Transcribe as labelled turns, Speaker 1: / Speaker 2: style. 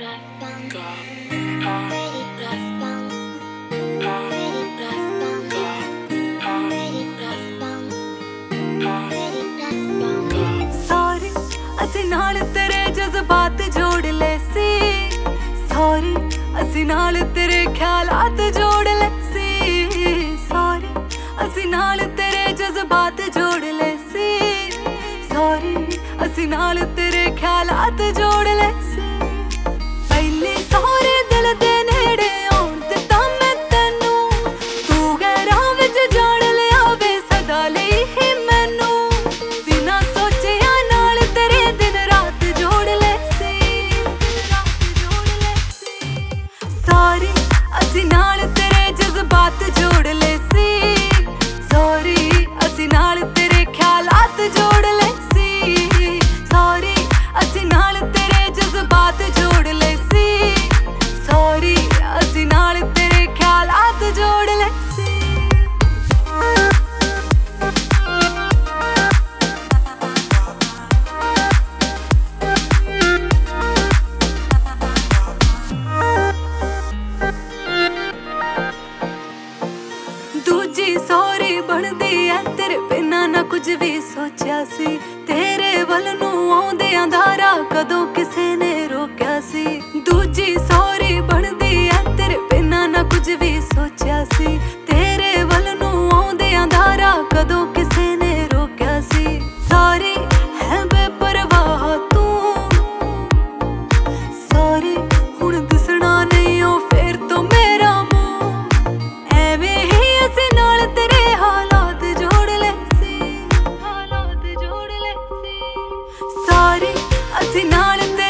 Speaker 1: Sorry असी नाल तेरे जज्बात जोड़ ले सी। सॉरी असी नाल तेरे ख्यालात जोड़ ले सी। सॉरी असी नाल तेरे जज्बात जोड़ ले सी। सॉरी असी नाल तेरे ख्यालात जोड़ ले सी। पहले सारे दिल दे नेड़े आउण दित्ता मैं तैनू, तू गैरां विच जाण लिया वे सदा लई ही मैनू। बिना सोचिया नाल तेरे दिन रात जोड़ ले सी। सॉरी असी नाल तेरे जज्बात जोड़ ले सी। सॉरी असी नाल तेरे ख्यालात जोड़ ले सी। सॉरी असी नाल तेरे जज्बात जोड़ ले सी। सॉरी असी नाल तेरे ख्यालात जोड़ ले सी। दूजी सॉरी बनदी है तेरे बिना ना कुछ भी सोचा सी। तेरे वल नूं आउंदियां धारा कदों किसे ने रोकिया सी। दूजी सॉरी बनदी है तेरे बिना ना कुछ भी सोचा सी। तेरे वल नूं आउंदियां धारा कदों किसे ने रोकिया सी। सॉरी है बेपरवाह तू। सॉरी हुण दिसना नहीं ओ फेर तो मेरा मुंह। एवें ही असी नाल तेरे हालात जोड़ ले सी। हालात जोड़ ले सी। सॉरी असी नाल